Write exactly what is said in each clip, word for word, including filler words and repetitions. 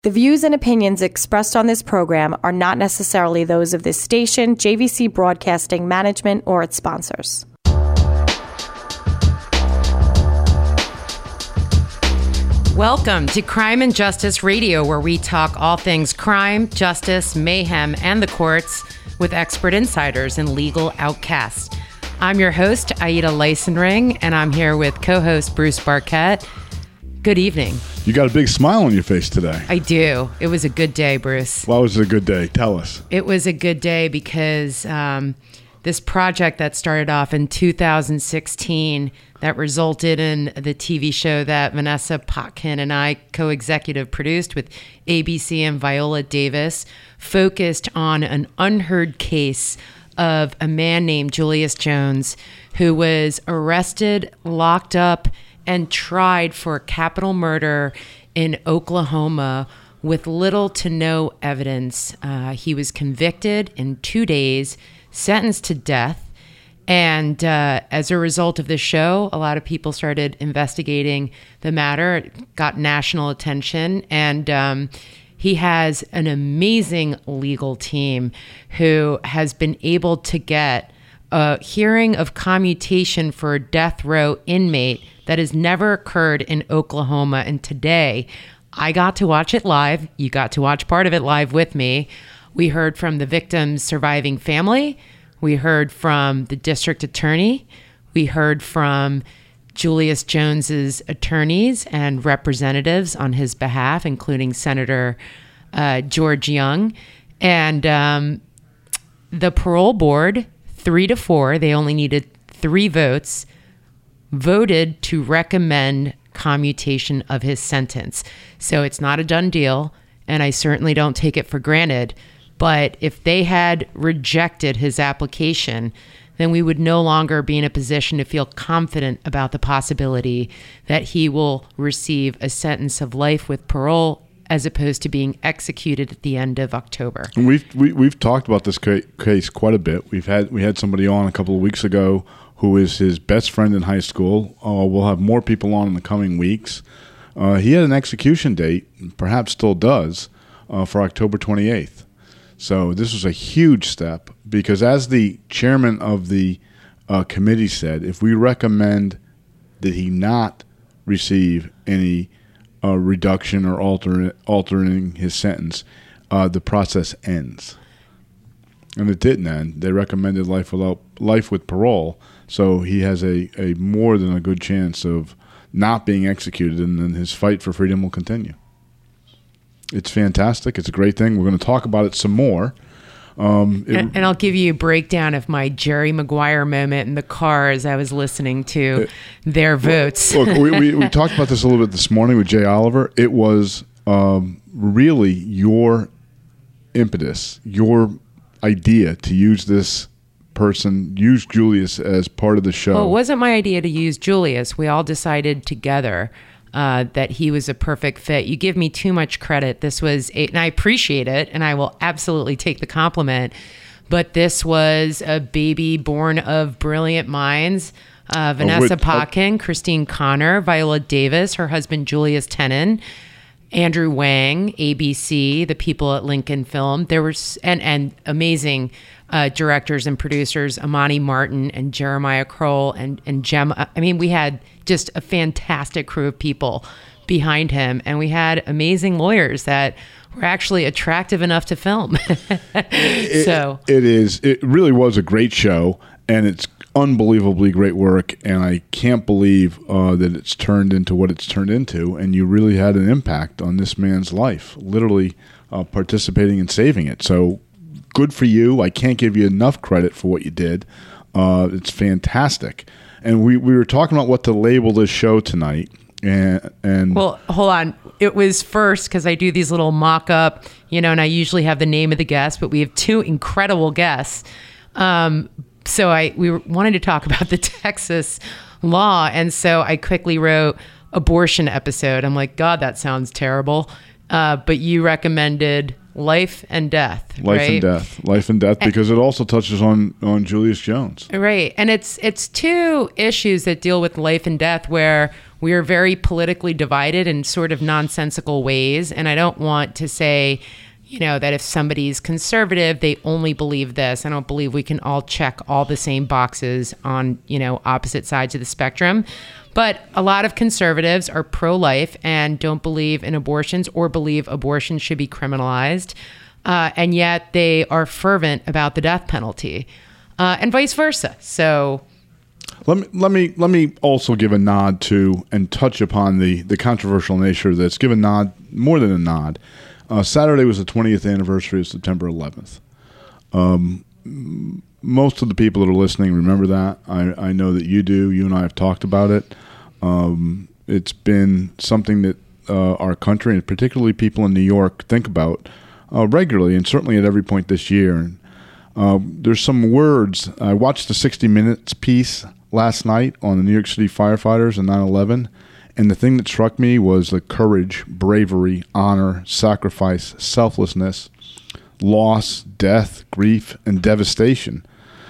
The views and opinions expressed on this program are not necessarily those of this station, J V C Broadcasting Management, or its sponsors. Welcome to Crime and Justice Radio, where we talk all things crime, justice, mayhem, and the courts with expert insiders and legal outcasts. I'm your host, Aida Leisenring, and I'm here with co-host Bruce Barquette. Good evening. You got a big smile on your face today. I do. It was a good day, Bruce. Why was it a good day? Tell us. It was a good day because um, this project that started off in two thousand sixteen that resulted in the T V show that Vanessa Potkin and I co-executive produced with A B C and Viola Davis focused on an unheard case of a man named Julius Jones who was arrested, locked up, and tried for capital murder in Oklahoma with little to no evidence. Uh, he was convicted in two days, sentenced to death. And uh, as a result of this show, a lot of people started investigating the matter. It got national attention. And um, he has an amazing legal team who has been able to get a hearing of commutation for a death row inmate that has never occurred in Oklahoma. And today, I got to watch it live. You got to watch part of it live with me. We heard from the victim's surviving family. We heard from the district attorney. We heard from Julius Jones's attorneys and representatives on his behalf, including Senator uh, George Young. And um, the parole board, three to four, they only needed three votes, voted to recommend commutation of his sentence. So it's not a done deal, and I certainly don't take it for granted. But if they had rejected his application, then we would no longer be in a position to feel confident about the possibility that he will receive a sentence of life with parole as opposed to being executed at the end of October. And we've we, we've talked about this ca- case quite a bit. We've had we had somebody on a couple of weeks ago who is his best friend in high school. Uh, we'll have more people on in the coming weeks. Uh, he had an execution date, perhaps still does, uh, for October twenty-eighth. So this was a huge step because, as the chairman of the uh, committee said, if we recommend that he not receive any uh, reduction or alter, altering his sentence, uh, the process ends. And it didn't end. They recommended life without life with parole, so he has a, a more than a good chance of not being executed, and then his fight for freedom will continue. It's fantastic. It's a great thing. We're going to talk about it some more. Um, it, and, and I'll give you a breakdown of my Jerry Maguire moment in the car as I was listening to it, their votes. Look, we, we, we talked about this a little bit this morning with Jay Oliver. It was um, really your impetus, your idea to use this person, use Julius as part of the show. Well, it wasn't my idea to use Julius. We all decided together uh, that he was a perfect fit. You give me too much credit. This was, a, and I appreciate it, and I will absolutely take the compliment, but this was a baby born of brilliant minds. Uh, Vanessa Potkin, Christine Connor, Viola Davis, her husband Julius Tenen, Andrew Wang, A B C, the people at Lincoln Film. There was and and amazing uh, directors and producers, Amani Martin and Jeremiah Kroll and and Gemma. I mean, we had just a fantastic crew of people behind him, and we had amazing lawyers that were actually attractive enough to film. it, so it is. It really was a great show, and it's unbelievably great work, and I can't believe uh, that it's turned into what it's turned into, and you really had an impact on this man's life, literally uh, participating in saving it. So good for you. I can't give you enough credit for what you did. Uh, it's fantastic. And we, we were talking about what to label this show tonight. And, and well, hold on. It was first because I do these little mock-up, you know, and I usually have the name of the guest, but we have two incredible guests. Um, So I we wanted to talk about the Texas law, and so I quickly wrote abortion episode. I'm like, God, that sounds terrible. Uh, but you recommended life and death, life right? and death, life and death, because and, it also touches on on Julius Jones, right? And it's it's two issues that deal with life and death, where We are very politically divided in sort of nonsensical ways. And I don't want to say, you know, that if somebody's conservative, they only believe this. I don't believe we can all check all the same boxes on, you know, opposite sides of the spectrum. But a lot of conservatives are pro-life and don't believe in abortions or believe abortion should be criminalized. Uh, and yet they are fervent about the death penalty, uh, and vice versa. So let me let me let me also give a nod to and touch upon the the controversial nature that's give a nod more than a nod. Uh, Saturday was the twentieth anniversary of September eleventh. Um, most of the people that are listening remember that. I, I know that you do. You and I have talked about it. Um, it's been something that uh, our country, and particularly people in New York, think about Uh, regularly, and certainly at every point this year. And, uh, there's some words. I watched the sixty minutes piece last night on the New York City firefighters and nine eleven, and the thing that struck me was the courage, bravery, honor, sacrifice, selflessness, loss, death, grief, and devastation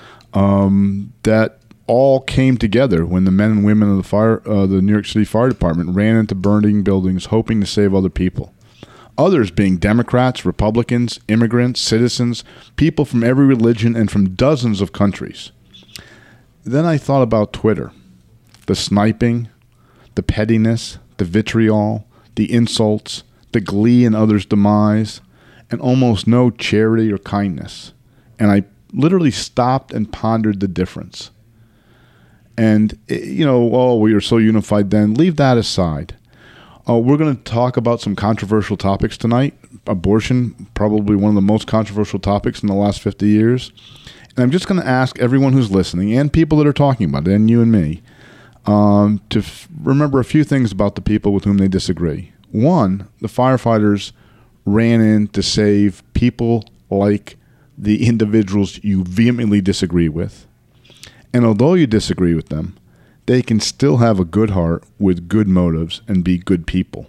um, that all came together when the men and women of the fire, uh, the New York City Fire Department ran into burning buildings hoping to save other people. Others being Democrats, Republicans, immigrants, citizens, people from every religion and from dozens of countries. Then I thought about Twitter, the sniping, the pettiness, the vitriol, the insults, the glee in others' demise, and almost no charity or kindness. And I literally stopped and pondered the difference. And, you know, oh, we were so unified then. Leave that aside. Uh, we're going to talk about some controversial topics tonight. Abortion, probably one of the most controversial topics in the last fifty years. And I'm just going to ask everyone who's listening and people that are talking about it, and you and me, um, to f- remember a few things about the people with whom they disagree. One, the firefighters ran in to save people like the individuals you vehemently disagree with. And although you disagree with them, they can still have a good heart with good motives and be good people.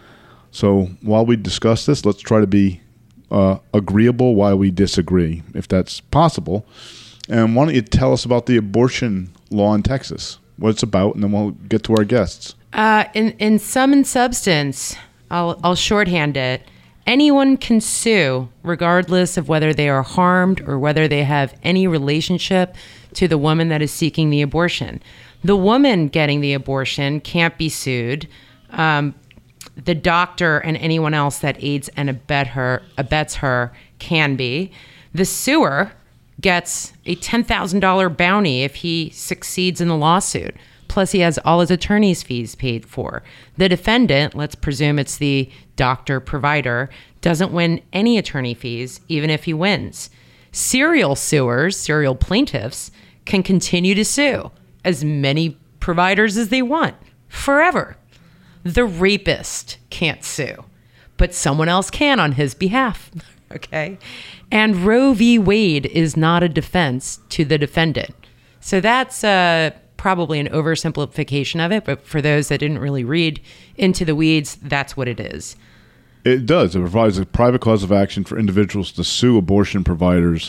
So while we discuss this, let's try to be uh, agreeable while we disagree, if that's possible. And why don't you tell us about the abortion law in Texas, what it's about, and then we'll get to our guests. Uh, in, in sum and substance, I'll, I'll shorthand it. Anyone can sue, regardless of whether they are harmed or whether they have any relationship to the woman that is seeking the abortion. The woman getting the abortion can't be sued. Um, the doctor and anyone else that aids and abet her, abets her can be. The suer gets a ten thousand dollars bounty if he succeeds in the lawsuit. Plus, he has all his attorney's fees paid for. The defendant, let's presume it's the doctor provider, doesn't win any attorney fees, even if he wins. Serial suers, serial plaintiffs, can continue to sue as many providers as they want, forever. The rapist can't sue, but someone else can on his behalf, okay? And Roe v. Wade is not a defense to the defendant. So that's uh, probably an oversimplification of it, but for those that didn't really read into the weeds, that's what it is. It does. It provides a private cause of action for individuals to sue abortion providers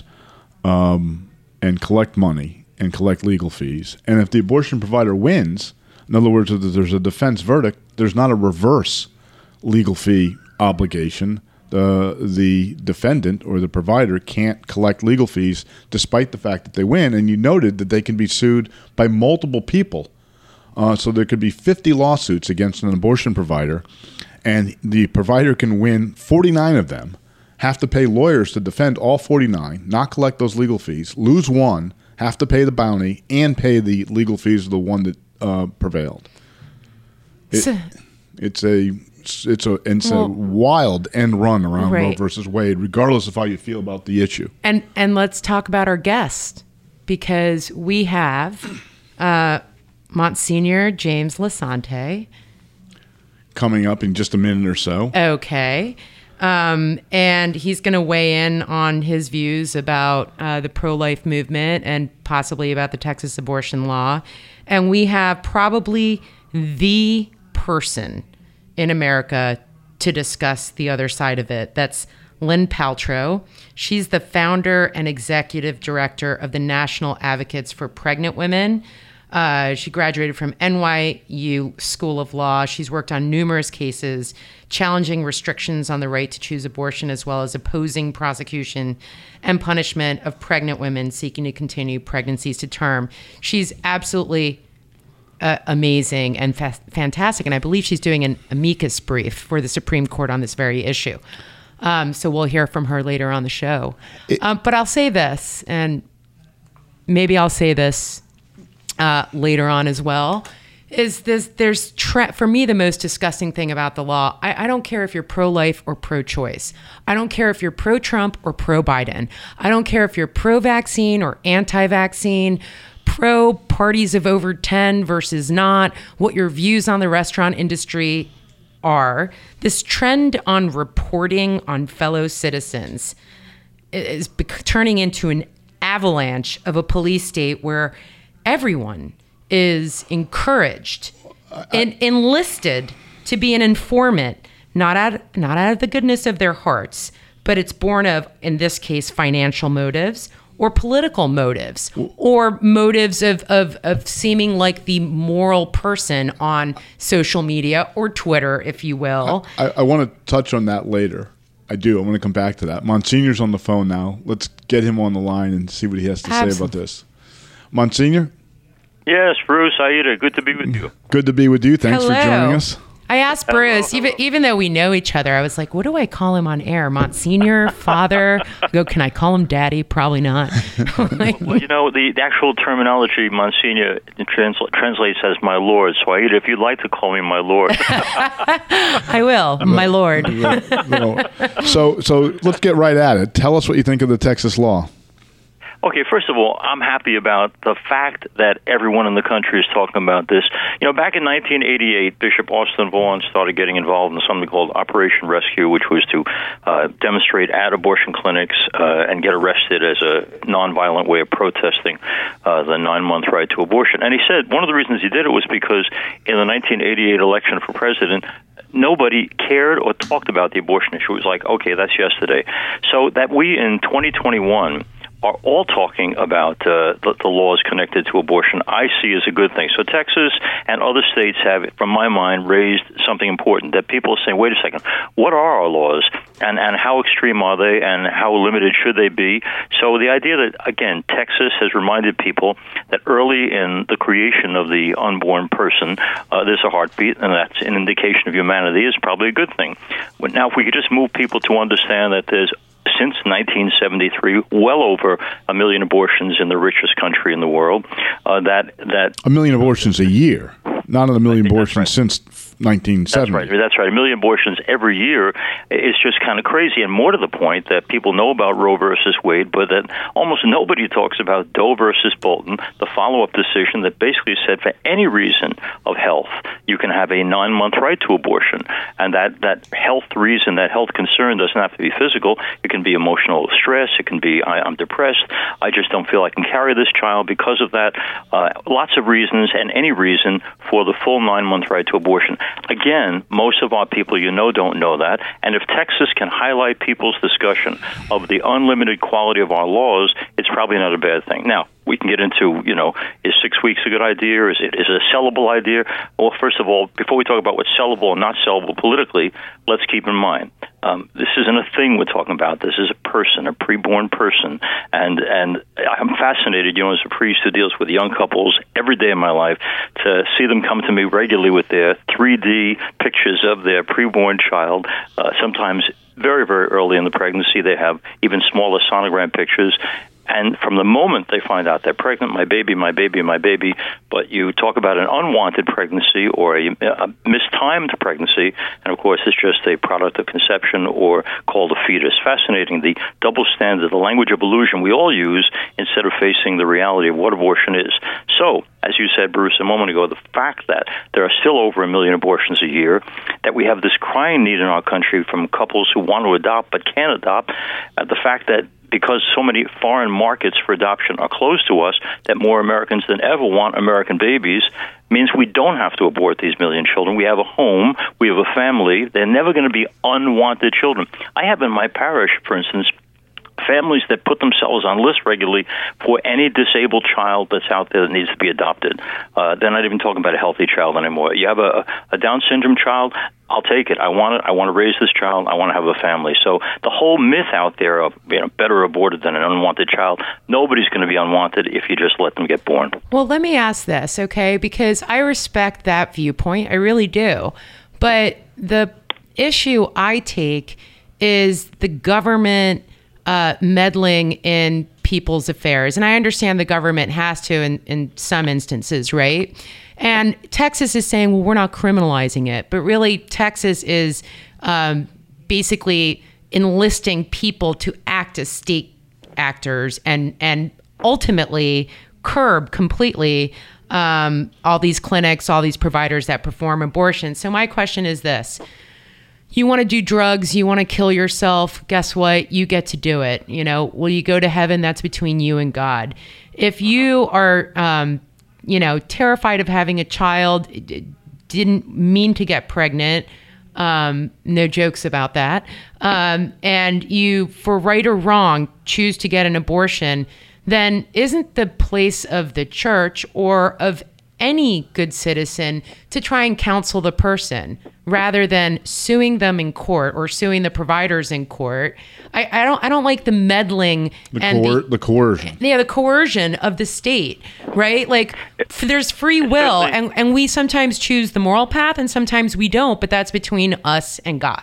um, and collect money and collect legal fees. And if the abortion provider wins, in other words, if there's a defense verdict, there's not a reverse legal fee obligation. The the defendant or the provider can't collect legal fees despite the fact that they win. And you noted that they can be sued by multiple people. Uh, so there could be fifty lawsuits against an abortion provider, and the provider can win forty-nine of them, have to pay lawyers to defend all forty-nine, not collect those legal fees, lose one, have to pay the bounty, and pay the legal fees of the one that uh, prevailed. It, so, it's a it's a it's well, a wild end run around right. Roe versus Wade, regardless of how you feel about the issue. And and let's talk about our guest, because we have uh, Monsignor James Lasante coming up in just a minute or so. Okay. Um, and he's going to weigh in on his views about uh, the pro-life movement and possibly about the Texas abortion law. And we have probably the person in America to discuss the other side of it. That's Lynn Paltrow. She's the founder and executive director of the National Advocates for Pregnant Women. Uh, she graduated from N Y U School of Law. She's worked on numerous cases challenging restrictions on the right to choose abortion, as well as opposing prosecution and punishment of pregnant women seeking to continue pregnancies to term. She's absolutely uh, amazing and fa- fantastic, and I believe she's doing an amicus brief for the Supreme Court on this very issue. Um, so we'll hear from her later on the show. It, um, but I'll say this, and maybe I'll say this uh, later on as well, is this, there's, tra- for me, the most disgusting thing about the law, I, I don't care if you're pro-life or pro-choice. I don't care if you're pro-Trump or pro-Biden. I don't care if you're pro-vaccine or anti-vaccine, pro-parties of over ten versus not, what your views on the restaurant industry are. This trend on reporting on fellow citizens is bec- turning into an avalanche of a police state where everyone is encouraged and enlisted to be an informant, not out, not out of the goodness of their hearts, but it's born of, in this case, financial motives or political motives or motives of, of, of seeming like the moral person on social media or Twitter, if you will. I, I want to touch on that later. I do. I want to come back to that. Monsignor's on the phone now. Let's get him on the line and see what he has to Absolutely. say about this. Monsignor? Yes, Bruce, how are you doing? Good to be with you. Good to be with you. Thanks Hello. for joining us. I asked Bruce, even even though we know each other, I was like, what do I call him on air? Monsignor, father? I go, can I call him daddy? Probably not. Like, well, you know, the, the actual terminology, Monsignor, transl- translates as my lord. So I, if you'd like to call me my lord. I will, my lord. so, so let's get right at it. Tell us what you think of the Texas law. Okay, first of all, I'm happy about the fact that everyone in the country is talking about this. You know, back in nineteen eighty-eight, Bishop Austin Vaughn started getting involved in something called Operation Rescue, which was to uh, demonstrate at abortion clinics uh, and get arrested as a nonviolent way of protesting uh, the nine-month right to abortion. And he said one of the reasons he did it was because in the nineteen eighty-eight election for president, nobody cared or talked about the abortion issue. It was like, okay, that's yesterday. So that we in twenty twenty-one are all talking about uh, the, the laws connected to abortion, I see as a good thing. So Texas and other states have, from my mind, raised something important, that people are saying, wait a second, what are our laws, and, and how extreme are they, and how limited should they be? So the idea that, again, Texas has reminded people that early in the creation of the unborn person, uh, there's a heartbeat, and that's an indication of humanity, is probably a good thing. But now, if we could just move people to understand that there's since nineteen seventy-three, well over a million abortions in the richest country in the world. Uh, that that a million abortions a year, not a million abortions right. since nineteen seventy. That's right. That's right. A million abortions every year is just kind of crazy, and more to the point that people know about Roe versus Wade, but that almost nobody talks about Doe versus Bolton, the follow-up decision that basically said for any reason of health, you can have a nine-month right to abortion, and that that health reason, that health concern doesn't have to be physical. It can be emotional stress. It can be I, I'm depressed. I just don't feel I can carry this child because of that. Uh, lots of reasons, and any reason for the full nine-month right to abortion. Again, most of our people, you know, don't know that. And if Texas can highlight people's discussion of the unlimited quality of our laws, it's probably not a bad thing. Now, we can get into, you know, is six weeks a good idea? Is it is it a sellable idea? Well, first of all, before we talk about what's sellable and not sellable politically, let's keep in mind, um, this isn't a thing we're talking about. This is a person, a preborn person. And and I'm fascinated, you know, as a priest who deals with young couples every day of my life, to see them come to me regularly with their three D pictures of their preborn child, uh, sometimes very, very early in the pregnancy. They have even smaller sonogram pictures. And from the moment they find out they're pregnant, my baby, my baby, my baby, but you talk about an unwanted pregnancy or a, a mistimed pregnancy, and of course it's just a product of conception or called a fetus. Fascinating, the double standard, the language of illusion we all use instead of facing the reality of what abortion is. So, as you said, Bruce, a moment ago, the fact that there are still over a million abortions a year, that we have this crying need in our country from couples who want to adopt but can't adopt, uh, the fact that because so many foreign markets for adoption are closed to us, that more Americans than ever want American babies, means we don't have to abort these million children. We have a home. We have a family. They're never going to be unwanted children. I have in my parish, for instance, families that put themselves on lists regularly for any disabled child that's out there that needs to be adopted. Uh, they're not even talking about a healthy child anymore. You have a, a Down syndrome child, I'll take it. I want it. I want to raise this child. I want to have a family. So the whole myth out there of, you know, better aborted than an unwanted child, nobody's going to be unwanted if you just let them get born. Well, let me ask this, okay? Because I respect that viewpoint. I really do. But the issue I take is the government uh, meddling in people's affairs. And I understand the government has to in, in some instances, right? And Texas is saying, well, we're not criminalizing it. But really, Texas is um, basically enlisting people to act as state actors and, and ultimately curb completely um, all these clinics, all these providers that perform abortions. So my question is this. You want to do drugs, you want to kill yourself, guess what? You get to do it. You know, will you go to heaven? That's between you and God. If you are... Um, you know, terrified of having a child, didn't mean to get pregnant, um, no jokes about that, um, and you, for right or wrong, choose to get an abortion, then isn't the place of the church or of any good citizen to try and counsel the person rather than suing them in court or suing the providers in court? I, I don't I don't like the meddling the and coer- the, the coercion. Yeah, the coercion of the state, right? Like f- there's free will, and, and we sometimes choose the moral path and sometimes we don't, but that's between us and God.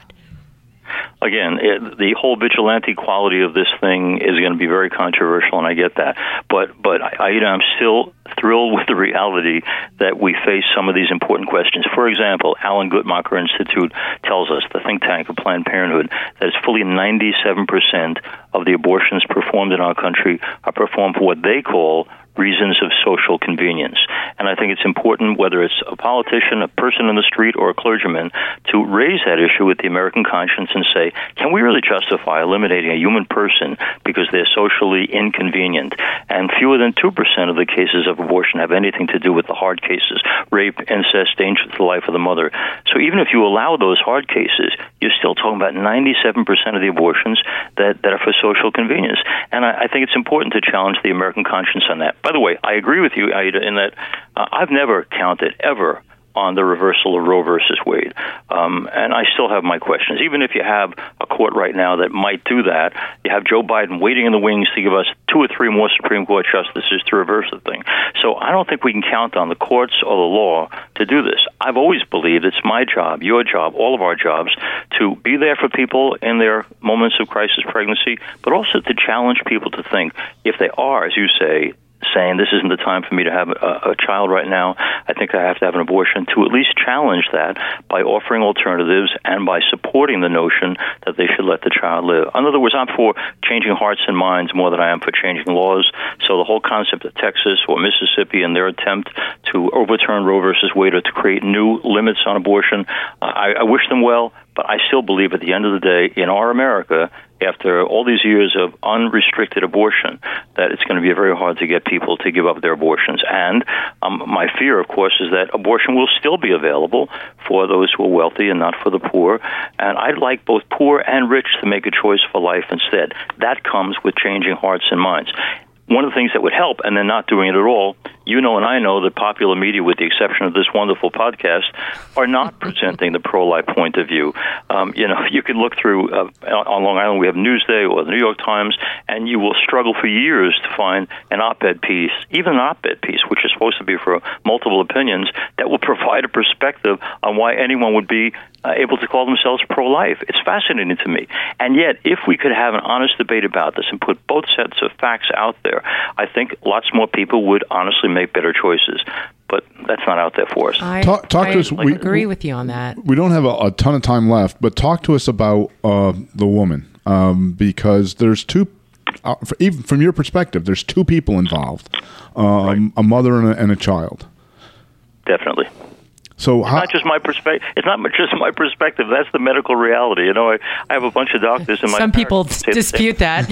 Again, it, the whole vigilante quality of this thing is going to be very controversial, and I get that. But but I, I, you know, I'm still thrilled with the reality that we face some of these important questions. For example, Alan Guttmacher Institute tells us, the think tank of Planned Parenthood, that it's fully ninety-seven percent of the abortions performed in our country are performed for what they call reasons of social convenience. And I think it's important, whether it's a politician, a person in the street, or a clergyman, to raise that issue with the American conscience and say, can we really justify eliminating a human person because they're socially inconvenient? And fewer than two percent of the cases of abortion have anything to do with the hard cases, rape, incest, danger to the life of the mother. So even if you allow those hard cases, you're still talking about ninety-seven percent of the abortions that, that are for social convenience. And I, I think it's important to challenge the American conscience on that. By the way, I agree with you, Aida, in that uh, I've never counted ever on the reversal of Roe versus Wade. Um, and I still have my questions. Even if you have a court right now that might do that, you have Joe Biden waiting in the wings to give us two or three more Supreme Court justices to reverse the thing. So I don't think we can count on the courts or the law to do this. I've always believed it's my job, your job, all of our jobs, to be there for people in their moments of crisis pregnancy, but also to challenge people to think, if they are, as you say, saying this isn't the time for me to have a, a child right now, I think I have to have an abortion, to at least challenge that by offering alternatives and by supporting the notion that they should let the child live. In other words, I'm for changing hearts and minds more than I am for changing laws. So the whole concept of Texas or Mississippi and their attempt to overturn Roe versus Wade or to create new limits on abortion, uh, I, I wish them well, but I still believe at the end of the day, in our America, after all these years of unrestricted abortion, that it's going to be very hard to get people to give up their abortions. And um, my fear, of course, is that abortion will still be available for those who are wealthy and not for the poor. And I'd like both poor and rich to make a choice for life instead. That comes with changing hearts and minds. One of the things that would help, and then not doing it at all, you know and I know that popular media, with the exception of this wonderful podcast, are not presenting the pro-life point of view. Um, you know, you can look through, uh, on Long Island we have Newsday or the New York Times, and you will struggle for years to find an op-ed piece, even an op-ed piece, which is supposed to be for multiple opinions, that will provide a perspective on why anyone would be uh, able to call themselves pro-life. It's fascinating to me. And yet, if we could have an honest debate about this and put both sets of facts out there, I think lots more people would honestly make better choices. But that's not out there for us. I, talk talk I to us. We, we agree with you on that. We don't have a, a ton of time left, but talk to us about uh, the woman, um, because there's two, uh, for, even from your perspective, there's two people involved, um, right. a mother and a, and a child. Definitely. So it's how, not just my perspective. It's not just my perspective. That's the medical reality. You know, I, I have a bunch of doctors in my. Some people dispute that.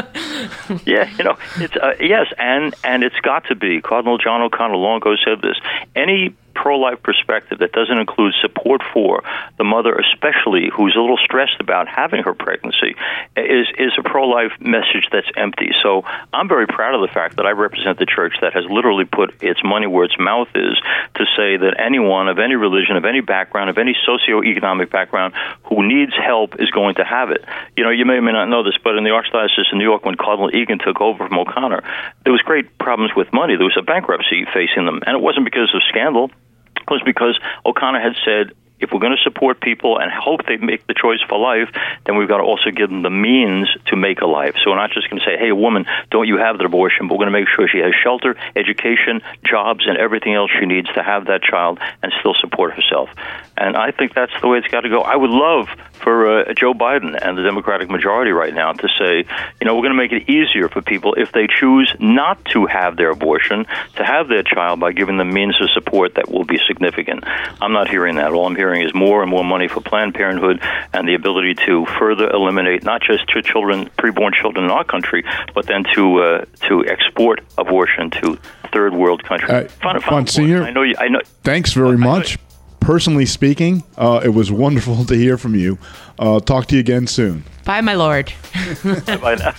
Yeah, you know, it's uh, yes, and and it's got to be. Cardinal John O'Connor long ago said this. Any pro-life perspective that doesn't include support for the mother, especially who's a little stressed about having her pregnancy, is is a pro-life message that's empty. So I'm very proud of the fact that I represent the church that has literally put its money where its mouth is to say that anyone of any religion, of any background, of any socioeconomic background who needs help is going to have it. You know, you may or may not know this, but in the Archdiocese of New York, when Cardinal Egan took over from O'Connor, there was great problems with money. There was a bankruptcy facing them, and it wasn't because of scandal. It was because O'Connor had said, if we're going to support people and hope they make the choice for life, then we've got to also give them the means to make a life. So we're not just going to say, hey, woman, don't you have the abortion, but we're going to make sure she has shelter, education, jobs, and everything else she needs to have that child and still support herself. And I think that's the way it's got to go. I would love for uh, Joe Biden and the Democratic majority right now to say, you know, we're going to make it easier for people if they choose not to have their abortion, to have their child by giving them means of support that will be significant. I'm not hearing that. All I'm hearing is more and more money for Planned Parenthood and the ability to further eliminate not just to children, preborn children in our country, but then to uh, to export abortion to third world countries. Uh, Fun, Monsignor, I know you, I know. Thanks very much. Personally speaking, uh, it was wonderful to hear from you. Uh, talk to you again soon. Bye, my lord. Bye now.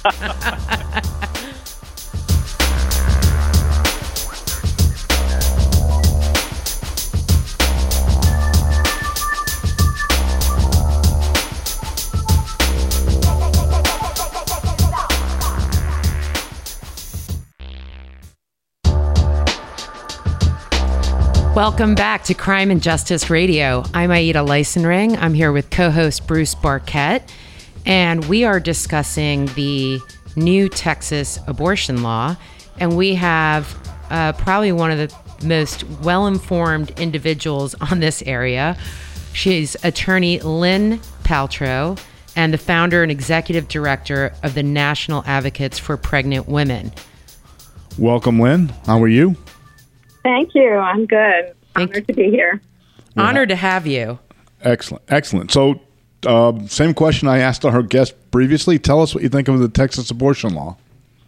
Welcome back to Crime and Justice Radio. I'm Aida Leisenring. I'm here with co-host Bruce Barquette, and we are discussing the new Texas abortion law. And we have uh, probably one of the most well-informed individuals on this area. She's attorney Lynn Paltrow and the founder and executive director of the National Advocates for Pregnant Women. Welcome, Lynn. How are you? Thank you. I'm good. Thank Honored to be here. Honored to have you. Excellent. Excellent. So, uh, same question I asked our guest previously. Tell us what you think of the Texas abortion law.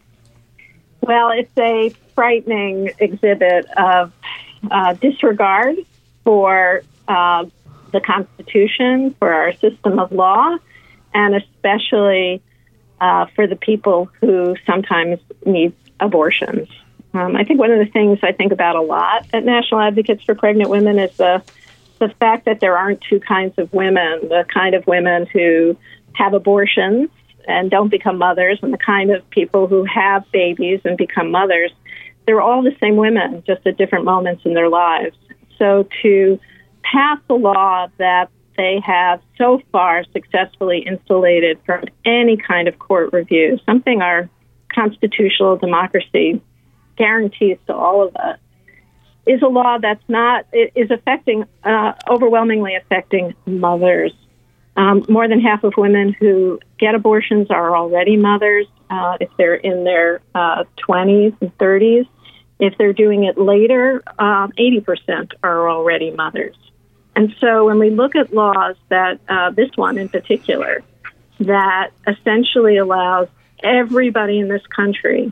Well, it's a frightening exhibit of uh, disregard for uh, the Constitution, for our system of law, and especially uh, for the people who sometimes need abortions. Um, I think one of the things I think about a lot at National Advocates for Pregnant Women is the the fact that there aren't two kinds of women, the kind of women who have abortions and don't become mothers, and the kind of people who have babies and become mothers. They're all the same women, just at different moments in their lives. So to pass a law that they have so far successfully insulated from any kind of court review, something our constitutional democracy guarantees to all of us, is a law that's not, is affecting, uh, overwhelmingly affecting mothers. Um, more than half of women who get abortions are already mothers, uh, if they're in their uh, twenties and thirties. If they're doing it later, um, eighty percent are already mothers. And so when we look at laws that, uh, this one in particular, that essentially allows everybody in this country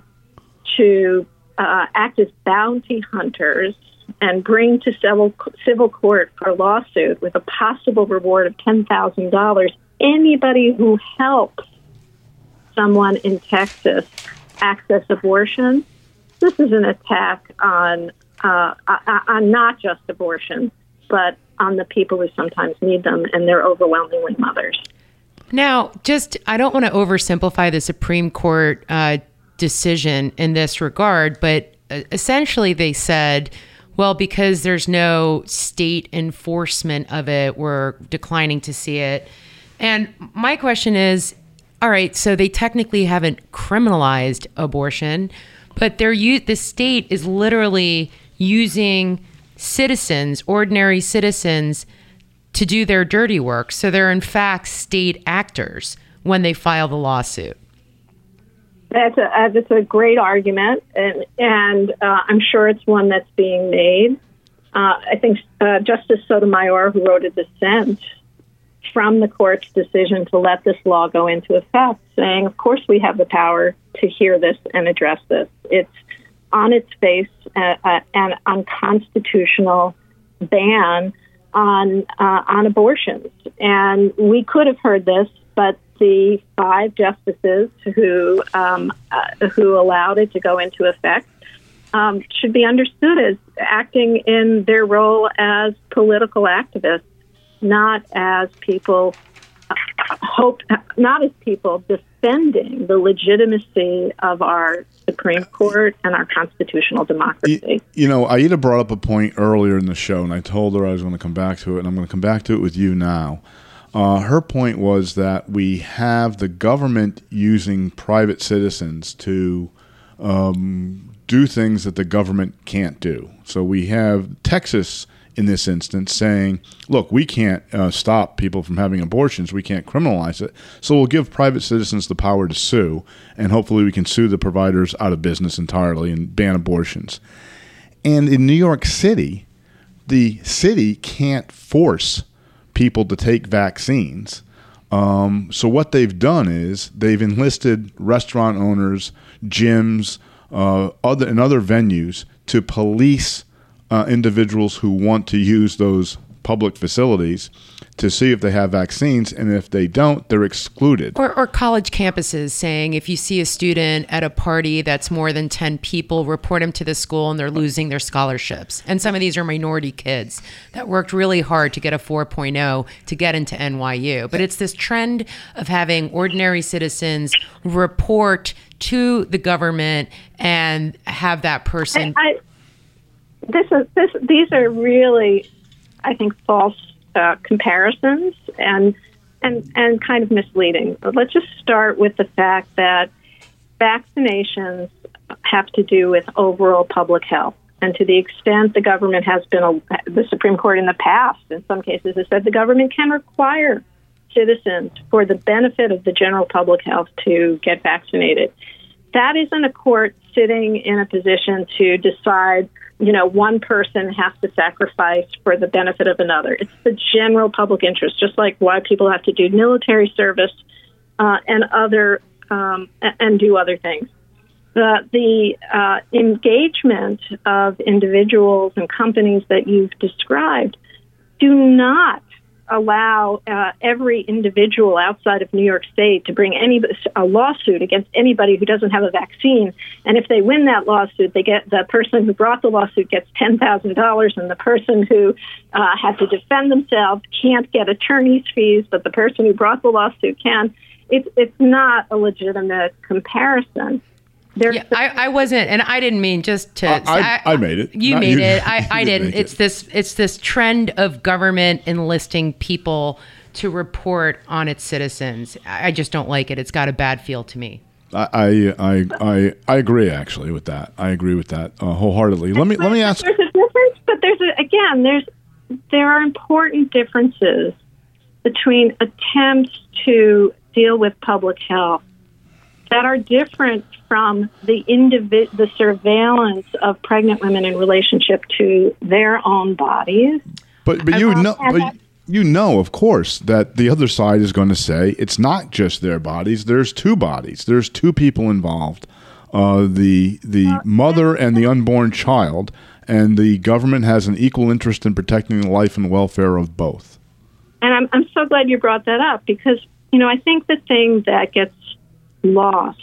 to Uh, act as bounty hunters and bring to civil, civil court for a lawsuit with a possible reward of ten thousand dollars anybody who helps someone in Texas access abortion. This is an attack on, uh, on not just abortion, but on the people who sometimes need them, and they're overwhelmingly mothers. Now, just, I don't want to oversimplify the Supreme Court uh decision in this regard, but essentially they said, well, because there's no state enforcement of it, we're declining to see it. And my question is, all right, so they technically haven't criminalized abortion, but they're u- the state is literally using citizens, ordinary citizens, to do their dirty work. So they're in fact state actors when they file the lawsuit. That's a, uh, that's a great argument, and, and uh, I'm sure it's one that's being made. Uh, I think uh, Justice Sotomayor, who wrote a dissent from the court's decision to let this law go into effect, saying, of course we have the power to hear this and address this. It's on its face uh, uh, and unconstitutional ban on uh, on abortions. And we could have heard this, but the five justices who um, uh, who allowed it to go into effect um, should be understood as acting in their role as political activists, not as people hope, not as people defending the legitimacy of our Supreme Court and our constitutional democracy. You, you know, Aida brought up a point earlier in the show, and I told her I was going to come back to it, and I'm going to come back to it with you now. Uh, her point was that we have the government using private citizens to um, do things that the government can't do. So we have Texas in this instance saying, look, we can't uh, stop people from having abortions. We can't criminalize it. So we'll give private citizens the power to sue, and hopefully we can sue the providers out of business entirely and ban abortions. And in New York City, the city can't force people to take vaccines. Um, so what they've done is they've enlisted restaurant owners, gyms, uh, other and other venues to police Uh, individuals who want to use those public facilities to see if they have vaccines, and if they don't, they're excluded. Or, or college campuses saying if you see a student at a party that's more than ten people, report them to the school and they're losing their scholarships. And some of these are minority kids that worked really hard to get a four point oh to get into N Y U. But it's this trend of having ordinary citizens report to the government and have that person... I, I, This is this. These are really, I think, false uh, comparisons and and and kind of misleading. But let's just start with the fact that vaccinations have to do with overall public health, and to the extent the government has been, a, the Supreme Court in the past, in some cases, has said the government can require citizens for the benefit of the general public health to get vaccinated. That isn't a court sitting in a position to decide, you know, one person has to sacrifice for the benefit of another. It's the general public interest, just like why people have to do military service uh, and other um, and do other things. The, the uh, engagement of individuals and companies that you've described do not allow uh, every individual outside of New York State to bring any a lawsuit against anybody who doesn't have a vaccine. And if they win that lawsuit, they get the person who brought the lawsuit gets ten thousand dollars, and the person who uh, had to defend themselves can't get attorney's fees, but the person who brought the lawsuit can. It's it's not a legitimate comparison. Yeah, I, I wasn't, and I didn't mean just to. I, I, I made it. You Not made you. it. I, I didn't. It's it. this. It's this trend of government enlisting people to report on its citizens. I just don't like it. It's got a bad feel to me. I I I, I agree actually with that. I agree with that uh, wholeheartedly. Let me let me ask. There's a difference, but there's a, again there's there are important differences between attempts to deal with public health that are different from the individ- the surveillance of pregnant women in relationship to their own bodies. But but you know but you know of course that the other side is going to say it's not just their bodies. There's two bodies. There's two people involved. Uh, the the mother and the unborn child, and the government has an equal interest in protecting the life and welfare of both. And I'm I'm so glad you brought that up, because you know I think the thing that gets lost,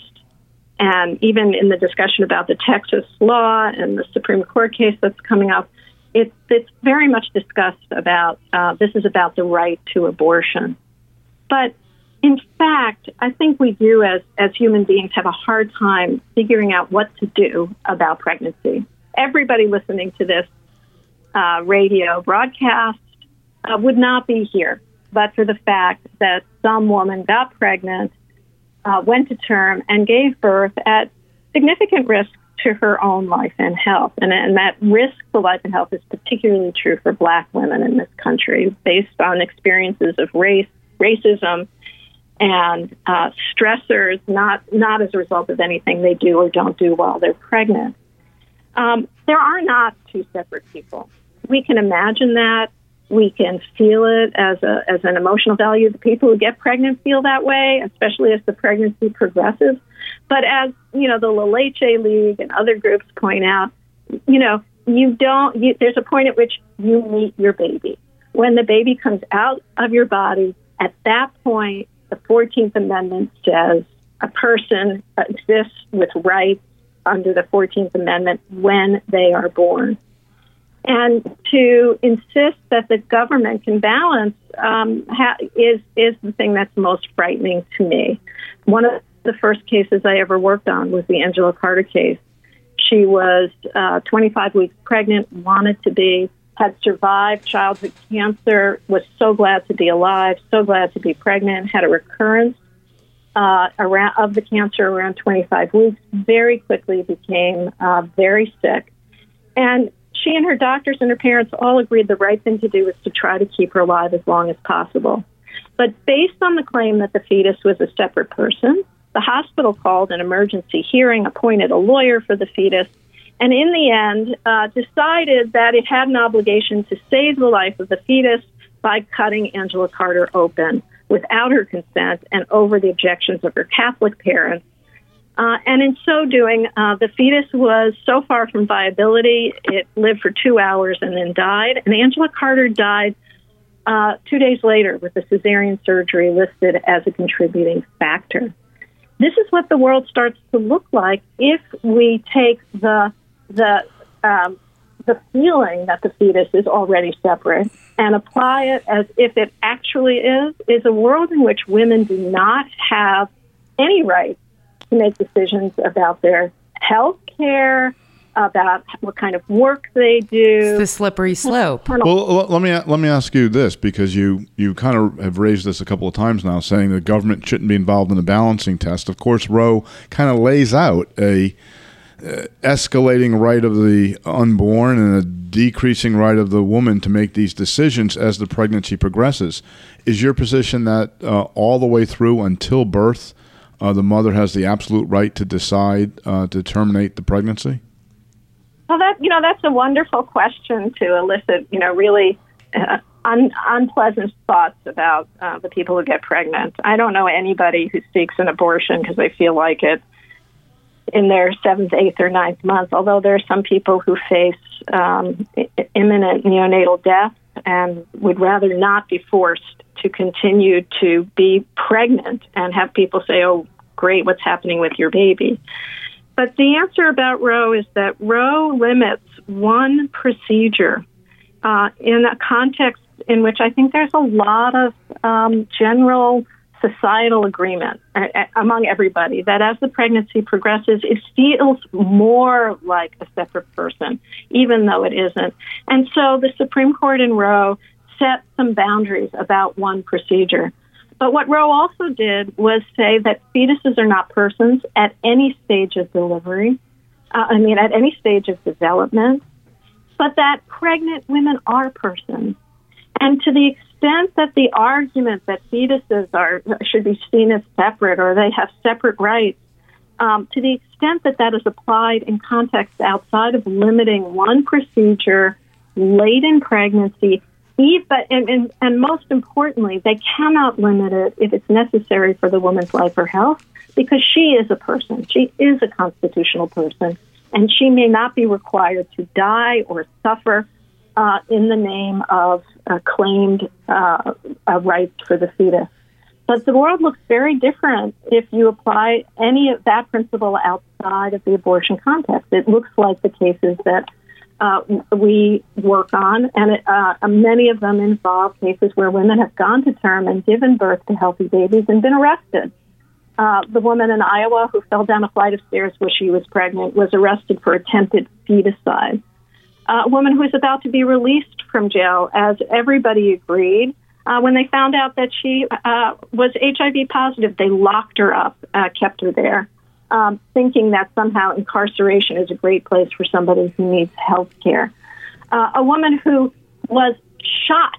and even in the discussion about the Texas law and the Supreme Court case that's coming up, it's it's very much discussed about uh, this is about the right to abortion. But in fact, I think we do as as human beings have a hard time figuring out what to do about pregnancy. Everybody listening to this uh, radio broadcast uh, would not be here but for the fact that some woman got pregnant, Uh, went to term, and gave birth at significant risk to her own life and health. And, and that risk for life and health is particularly true for Black women in this country, based on experiences of race, racism, and uh, stressors, not, not as a result of anything they do or don't do while they're pregnant. Um, there are not two separate people. We can imagine that. We can feel it as a as an emotional value. The people who get pregnant feel that way, especially as the pregnancy progresses. But as you know, the La Leche League and other groups point out, you know, you don't, you, there's a point at which you meet your baby. When the baby comes out of your body, at that point, the fourteenth Amendment says a person exists with rights under the fourteenth Amendment when they are born. And to insist that the government can balance um, ha- is is the thing that's most frightening to me. One of the first cases I ever worked on was the Angela Carter case. She was uh, twenty-five weeks pregnant, wanted to be, had survived childhood cancer, was so glad to be alive, so glad to be pregnant, had a recurrence uh, around of the cancer around twenty-five weeks, very quickly became uh, very sick. And she and her doctors and her parents all agreed the right thing to do was to try to keep her alive as long as possible. But based on the claim that the fetus was a separate person, the hospital called an emergency hearing, appointed a lawyer for the fetus, and in the end uh, decided that it had an obligation to save the life of the fetus by cutting Angela Carter open without her consent and over the objections of her Catholic parents. Uh, and in so doing, uh, the fetus was so far from viability, it lived for two hours and then died. And Angela Carter died uh, two days later with a cesarean surgery listed as a contributing factor. This is what the world starts to look like if we take the the um, the feeling that the fetus is already separate and apply it as if it actually is, is a world in which women do not have any right to make decisions about their health care, about what kind of work they do. It's the slippery slope. Well, let me let me ask you this, because you, you kind of have raised this a couple of times now, saying the government shouldn't be involved in the balancing test. Of course, Roe kind of lays out a uh, escalating right of the unborn and a decreasing right of the woman to make these decisions as the pregnancy progresses. Is your position that uh, all the way through until birth, uh, the mother has the absolute right to decide uh, to terminate the pregnancy? Well, that you know, that's a wonderful question to elicit, you know, really uh, un- unpleasant thoughts about uh, the people who get pregnant. I don't know anybody who seeks an abortion because they feel like it in their seventh, eighth, or ninth month, although there are some people who face um, imminent neonatal death and would rather not be forced to continue to be pregnant and have people say, oh, great, what's happening with your baby? But the answer about Roe is that Roe limits one procedure uh, in a context in which I think there's a lot of um, general societal agreement uh, among everybody that as the pregnancy progresses, it feels more like a separate person, even though it isn't. And so the Supreme Court in Roe set some boundaries about one procedure. But what Roe also did was say that fetuses are not persons at any stage of delivery, uh, I mean, at any stage of development, but that pregnant women are persons. And to the extent that the argument that fetuses are should be seen as separate or they have separate rights, um, to the extent that that is applied in context outside of limiting one procedure late in pregnancy, But and, and, and most importantly, they cannot limit it if it's necessary for the woman's life or health, because she is a person. She is a constitutional person, and she may not be required to die or suffer uh, in the name of uh, claimed uh, uh, rights for the fetus. But the world looks very different if you apply any of that principle outside of the abortion context. It looks like the cases that Uh, we work on, and it, uh, many of them involve cases where women have gone to term and given birth to healthy babies and been arrested. Uh, the woman in Iowa who fell down a flight of stairs where she was pregnant was arrested for attempted feticide. Uh, a woman who was about to be released from jail, as everybody agreed, uh, when they found out that she uh, was H I V positive, they locked her up, uh, kept her there. Um, thinking that somehow incarceration is a great place for somebody who needs health care. Uh, a woman who was shot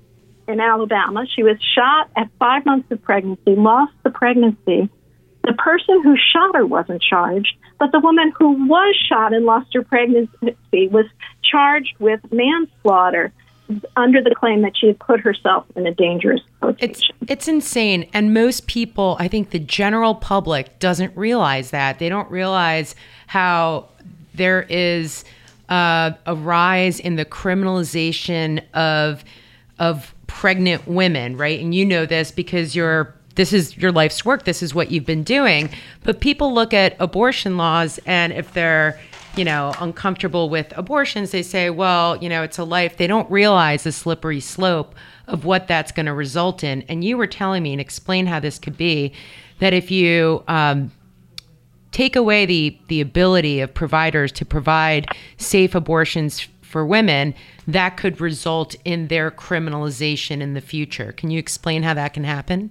in Alabama, she was shot at five months of pregnancy, lost the pregnancy. The person who shot her wasn't charged, but the woman who was shot and lost her pregnancy was charged with manslaughter under the claim that she had put herself in a dangerous position. It's, it's insane. And most people, I think the general public doesn't realize that. They don't realize how there is uh, a rise in the criminalization of of pregnant women, right? And you know this because you're this is your life's work. This is what you've been doing. But people look at abortion laws, and if they're, you know, uncomfortable with abortions, they say, well, you know, it's a life. They don't realize the slippery slope of what that's going to result in. And you were telling me, and explain how this could be, that if you um, take away the the ability of providers to provide safe abortions for women, that could result in their criminalization in the future. Can you explain how that can happen?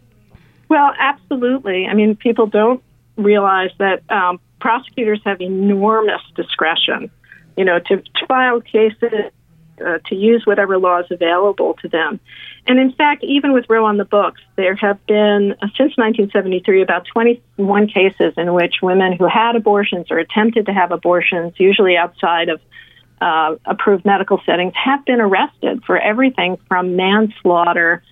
Well, absolutely. I mean, people don't realize that um, prosecutors have enormous discretion, you know, to, to file cases, uh, to use whatever law is available to them. And in fact, even with Roe on the books, there have been, uh, since nineteen seventy-three, about twenty-one cases in which women who had abortions or attempted to have abortions, usually outside of uh, approved medical settings, have been arrested for everything from manslaughter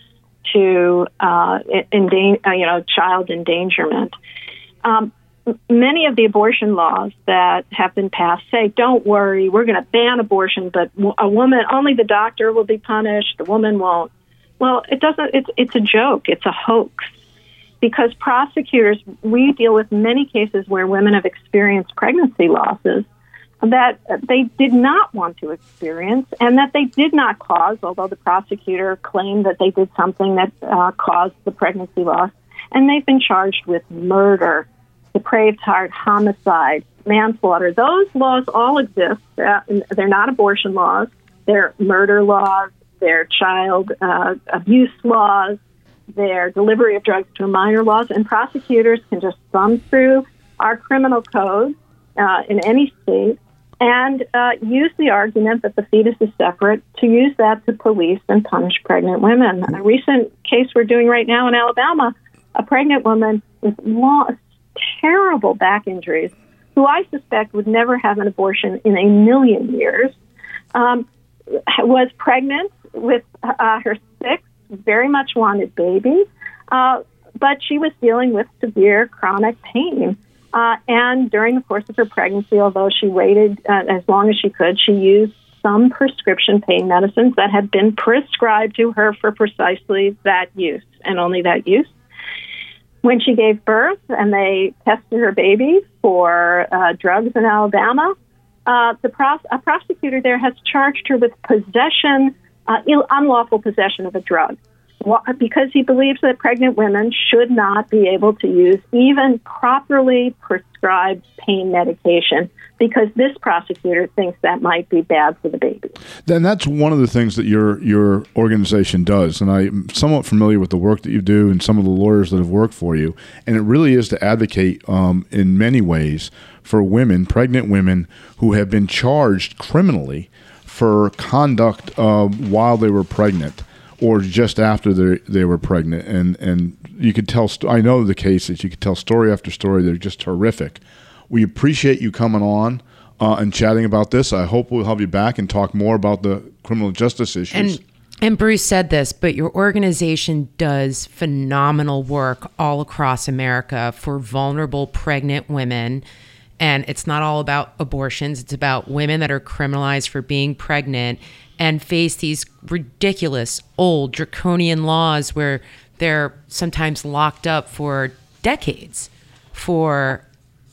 to uh, endan- uh, you know, child endangerment. Um, many of the abortion laws that have been passed say, don't worry, we're going to ban abortion, but a woman, only the doctor will be punished, the woman won't. Well, it doesn't, it's, it's a joke, it's a hoax. Because prosecutors, we deal with many cases where women have experienced pregnancy losses that they did not want to experience and that they did not cause, although the prosecutor claimed that they did something that uh, caused the pregnancy loss. And they've been charged with murder, depraved heart, homicide, manslaughter. Those laws all exist. Uh, they're not abortion laws. They're murder laws. They're child uh, abuse laws. They're delivery of drugs to a minor laws. And prosecutors can just thumb through our criminal code uh, in any state and uh, use the argument that the fetus is separate to use that to police and punish pregnant women. A recent case we're doing right now in Alabama, a pregnant woman with long, terrible back injuries, who I suspect would never have an abortion in a million years, um, was pregnant with uh, her sixth very much wanted baby, uh, but she was dealing with severe chronic pain. Uh, and during the course of her pregnancy, although she waited uh, as long as she could, she used some prescription pain medicines that had been prescribed to her for precisely that use and only that use. When she gave birth and they tested her baby for uh, drugs in Alabama, uh, the pros- a prosecutor there has charged her with possession, uh, ill- unlawful possession of a drug, because he believes that pregnant women should not be able to use even properly prescribed pain medication, because this prosecutor thinks that might be bad for the baby. Then that's one of the things that your your organization does, and I'm somewhat familiar with the work that you do and some of the lawyers that have worked for you, and it really is to advocate um, in many ways for women, pregnant women, who have been charged criminally for conduct uh, while they were pregnant, or just after they they were pregnant, and and you could tell. I know the cases. You could tell story after story. They're just horrific. We appreciate you coming on uh, and chatting about this. I hope we'll have you back and talk more about the criminal justice issues. And and Bruce said this, but your organization does phenomenal work all across America for vulnerable pregnant women. And it's not all about abortions. It's about women that are criminalized for being pregnant and face these ridiculous, old, draconian laws where they're sometimes locked up for decades for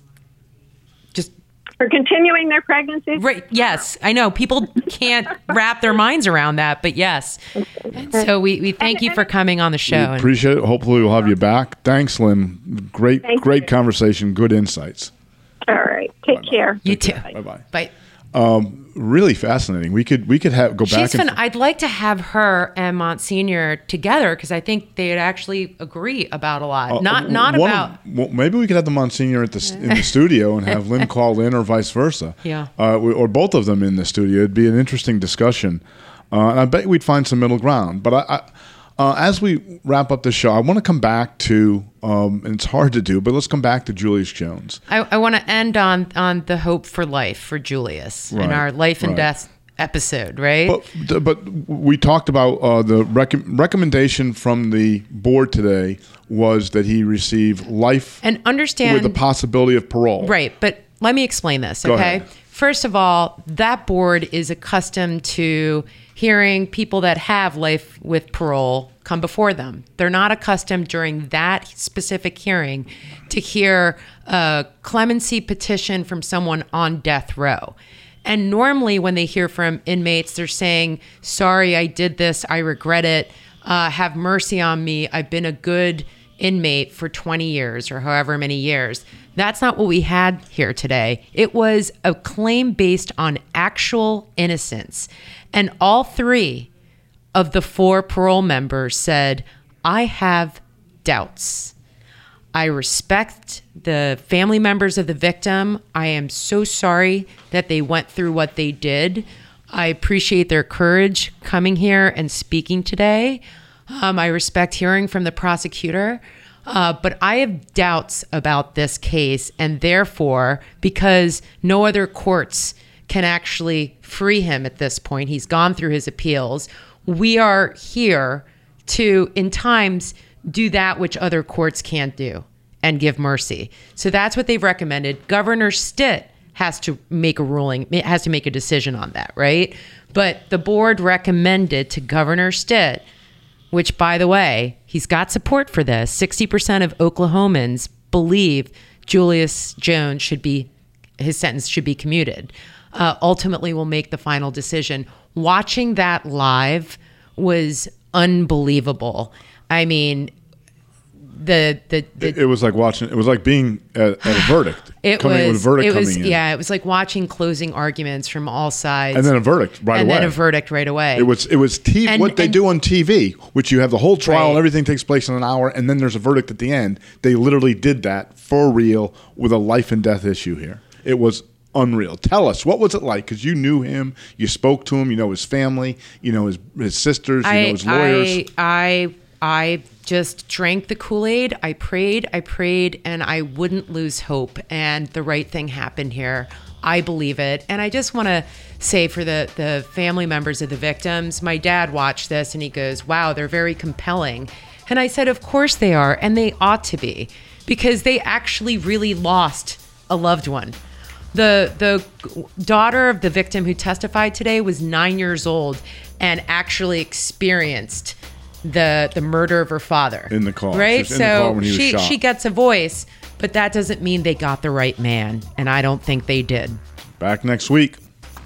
just... For continuing their pregnancy? Right. Yes, I know. People can't wrap their minds around that, but yes. And so we, we thank you for coming on the show. We appreciate it. Hopefully we'll have you back. Thanks, Lynn. Great, Thank great you. conversation. Good insights. All right. Take Bye-bye. care. You too. Bye-bye. Bye. Um, really fascinating. We could we could have go back. She's and fun. I'd like to have her and Monsignor together because I think they'd actually agree about a lot. Uh, not not one about. Of, well, maybe we could have the Monsignor at the in the studio and have Lynn call in, or vice versa. Yeah. Uh, or both of them in the studio. It'd be an interesting discussion, uh, and I bet we'd find some middle ground. But I, I uh, as we wrap up the show, I want to come back to. Um, and it's hard to do, but let's come back to Julius Jones. I, I want to end on on the hope for life for Julius Right, in our life and right. death episode, right? But but we talked about uh, the rec- recommendation from the board today was that he receive life and understand with the possibility of parole. Right, but let me explain this, Go okay? ahead. First of all, that board is accustomed to hearing people that have life with parole come before them. They're not accustomed during that specific hearing to hear a clemency petition from someone on death row. And normally when they hear from inmates, they're saying, sorry, I did this, I regret it, uh, have mercy on me, I've been a good inmate for twenty years or however many years. That's not what we had here today. It was a claim based on actual innocence. And all three of the four parole members said, I have doubts. I respect the family members of the victim. I am so sorry that they went through what they did. I appreciate their courage coming here and speaking today. Um, I respect hearing from the prosecutor. Uh, but I have doubts about this case, and therefore, because no other courts can actually free him at this point, he's gone through his appeals, we are here to, in times, do that which other courts can't do and give mercy. So that's what they've recommended. Governor Stitt has to make a ruling, has to make a decision on that, right? But the board recommended to Governor Stitt, which, by the way, he's got support for this. sixty percent of Oklahomans believe Julius Jones should be, his sentence should be commuted. Uh, ultimately will make the final decision. Watching that live was unbelievable. I mean, the the, the it, it was like watching. It was like being at, at a verdict. It coming was. With a verdict it was. coming in. Yeah, it was like watching closing arguments from all sides, and then a verdict right and away. And then a verdict right away. It was. It was T V. And, what they and, do on T V, which you have the whole trial right. and everything takes place in an hour, and then there's a verdict at the end. They literally did that for real with a life and death issue here. It was unreal. Tell us, what was it like? Because you knew him, you spoke to him, you know his family, you know his his sisters, you I, know his lawyers. I, I, I just drank the Kool-Aid. I prayed, I prayed, and I wouldn't lose hope. And the right thing happened here. I believe it. And I just want to say for the, the family members of the victims, my dad watched this and he goes, wow, they're very compelling. And I said, of course they are. And they ought to be, because they actually really lost a loved one. The the daughter of the victim who testified today was nine years old and actually experienced the the murder of her father in the car. Right, she in the car when he so was she shot. she gets a voice, but that doesn't mean they got the right man, and I don't think they did. Back next week.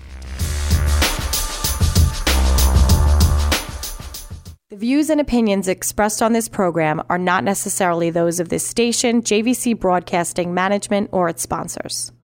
The views and opinions expressed on this program are not necessarily those of this station, J V C Broadcasting Management, or its sponsors.